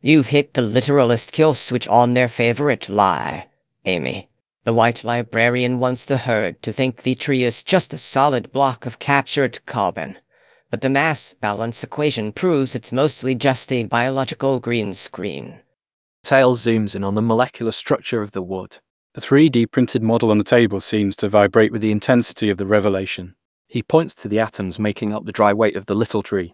You've hit the literalist kill switch on their favorite lie, Amy. The white librarian wants the herd to think the tree is just a solid block of captured carbon. But the mass balance equation proves it's mostly just a biological green screen. Tails zooms in on the molecular structure of the wood. The 3D printed model on the table seems to vibrate with the intensity of the revelation. He points to the atoms making up the dry weight of the little tree.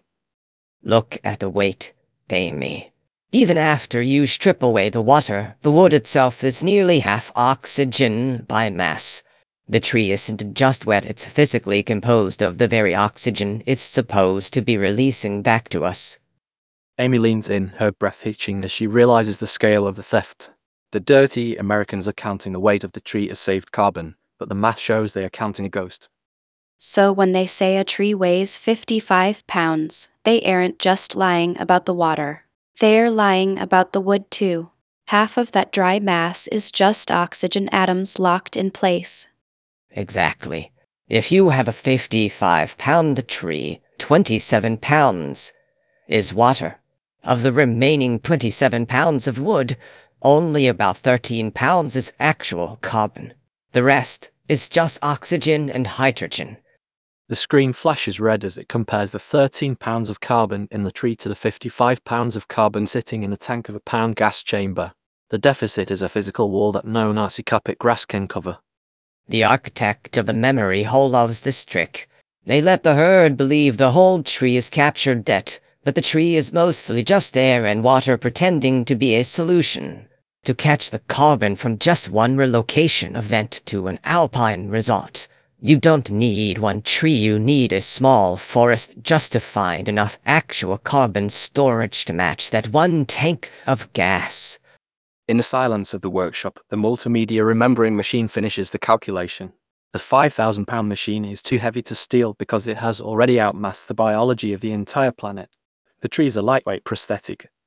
Look at the weight, Amy. Even after you strip away the water, the wood itself is nearly half oxygen by mass. The tree isn't just wet, it's physically composed of the very oxygen it's supposed to be releasing back to us. Amy leans in, her breath hitching as she realizes the scale of the theft. The dirty Americans are counting the weight of the tree as saved carbon, but the math shows they are counting a ghost. So when they say a tree weighs 55 pounds, they aren't just lying about the water. They're lying about the wood too. Half of that dry mass is just oxygen atoms locked in place. Exactly. If you have a 55-pound tree, 27 pounds is water. Of the remaining 27 pounds of wood, only about 13 pounds is actual carbon. The rest is just oxygen and hydrogen. The screen flashes red as it compares the 13 pounds of carbon in the tree to the 55 pounds of carbon sitting in the tank of a pound gas chamber. The deficit is a physical wall that no Nazi carpet grass can cover. The architect of the memory hole loves this trick. They let the herd believe the whole tree is captured debt, but the tree is mostly just air and water pretending to be a solution. To catch the carbon from just one relocation event to an alpine resort, you don't need one tree, you need a small forest just to find enough actual carbon storage to match that one tank of gas. In the silence of the workshop, the multimedia remembering machine finishes the calculation. The 5,000-pound machine is too heavy to steal because it has already outmassed the biology of the entire planet. The tree is a lightweight prosthetic,